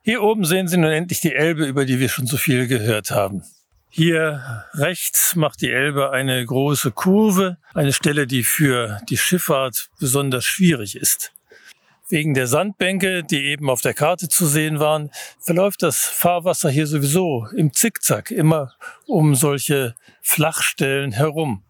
Hier oben sehen Sie nun endlich die Elbe, über die wir schon so viel gehört haben. Hier rechts macht die Elbe eine große Kurve, eine Stelle, die für die Schifffahrt besonders schwierig ist. Wegen der Sandbänke, die eben auf der Karte zu sehen waren, verläuft das Fahrwasser hier sowieso im Zickzack, immer um solche Flachstellen herum.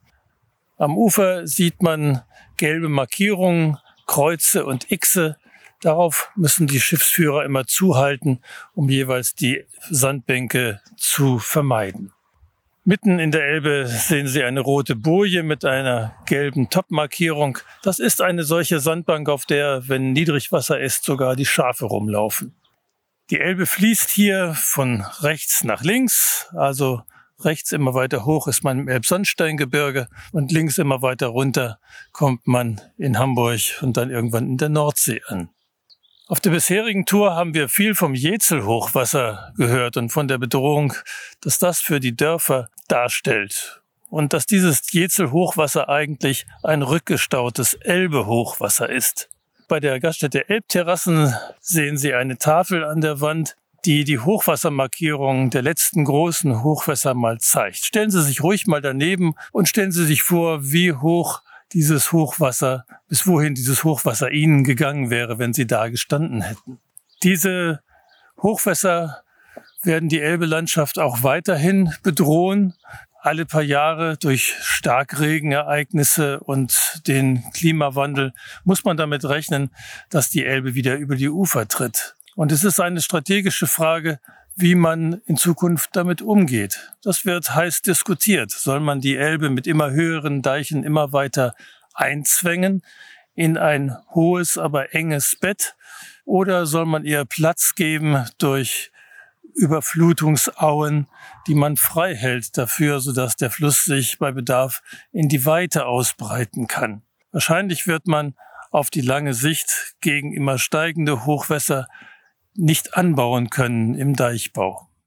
Am Ufer sieht man gelbe Markierungen, Kreuze und Xe. Darauf müssen die Schiffsführer immer zuhalten, um jeweils die Sandbänke zu vermeiden. Mitten in der Elbe sehen Sie eine rote Boje mit einer gelben Top-Markierung. Das ist eine solche Sandbank, auf der, wenn Niedrigwasser ist, sogar die Schafe rumlaufen. Die Elbe fließt hier von rechts nach links, also rechts immer weiter hoch ist man im Elbsandsteingebirge und links immer weiter runter kommt man in Hamburg und dann irgendwann in der Nordsee an. Auf der bisherigen Tour haben wir viel vom Jezel-Hochwasser gehört und von der Bedrohung, dass das für die Dörfer darstellt. Und dass dieses Jezel-Hochwasser eigentlich ein rückgestautes Elbe-Hochwasser ist. Bei der Gaststätte Elbterrassen sehen Sie eine Tafel an der Wand, die die Hochwassermarkierung der letzten großen Hochwässer mal zeigt. Stellen Sie sich ruhig mal daneben und stellen Sie sich vor, wie hoch dieses Hochwasser, bis wohin dieses Hochwasser Ihnen gegangen wäre, wenn Sie da gestanden hätten. Diese Hochwässer werden die Elbelandschaft auch weiterhin bedrohen. Alle paar Jahre durch Starkregenereignisse und den Klimawandel muss man damit rechnen, dass die Elbe wieder über die Ufer tritt. Und es ist eine strategische Frage, wie man in Zukunft damit umgeht. Das wird heiß diskutiert. Soll man die Elbe mit immer höheren Deichen immer weiter einzwängen in ein hohes, aber enges Bett? Oder soll man ihr Platz geben durch Überflutungsauen, die man frei hält dafür, sodass der Fluss sich bei Bedarf in die Weite ausbreiten kann? Wahrscheinlich wird man auf die lange Sicht gegen immer steigende Hochwässer nicht anbauen können im Deichbau.